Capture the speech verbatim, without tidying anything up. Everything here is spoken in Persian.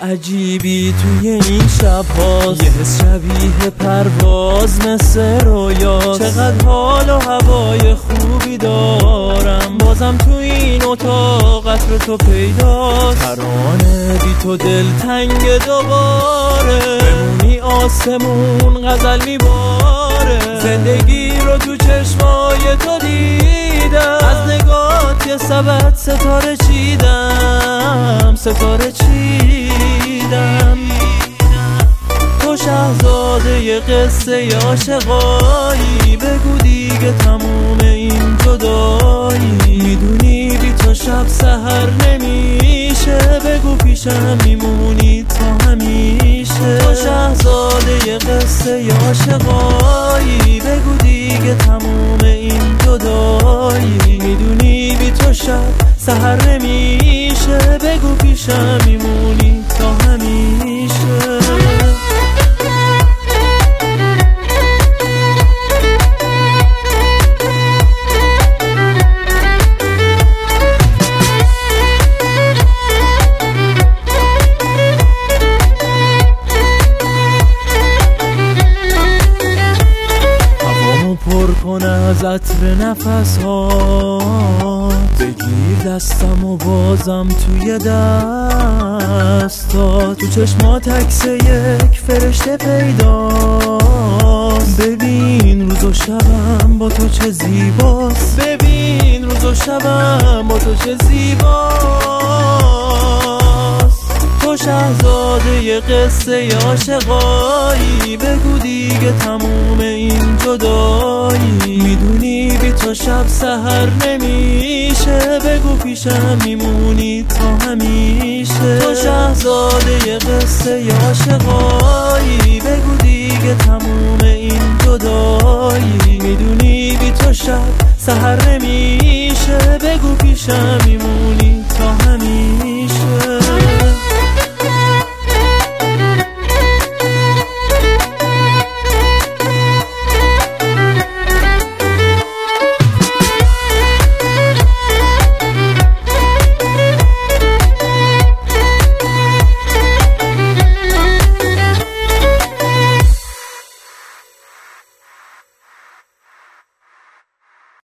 عجیبی توی این شب هاست، یه حس شبیه پرواز مثل رویا. چقدر حال و هوای خوبی دارم، بازم تو این اتاق عطر تو پیداست. ترانه بی تو دل تنگ دوباره، بمونی آسمون غزل میباره. زندگی رو تو چشمای تو دیدم، از نگات یه سبد ستاره چیدم، ستاره چیدم. تو شهزاده ی قصه ی عاشقایی، بگو دیگه تموم این جدایی. میدونی بی تو شب سحر نمیشه، بگو پیشم میمونی تا همیشه. تو شهزاده ی قصه ی عاشقایی، بگو دیگه تموم این جدایی. میدونی بی تو شب سحر نمیشه، بگو پیشم میمونی تا همیشه. پر کن از عطر نفس ها، بگیر دستم و بازم توی دستا. تو چشمات عکس یک فرشته پیداست، ببین روز و شبم با تو چه زیباست. ببین روز و شبم با تو چه زیباست. تو شهزاده ی قصه ی عاشقایی، بگو دیگه تموم این جدایی. میدونی بی تو شب سحر نمیشه، بگو پیشم میمونی تا همیشه. تو شهزاده ی قصه ی عاشقایی، بگو دیگه تموم این جدایی. میدونی بی تو شب سحر نمیشه، بگو پیشم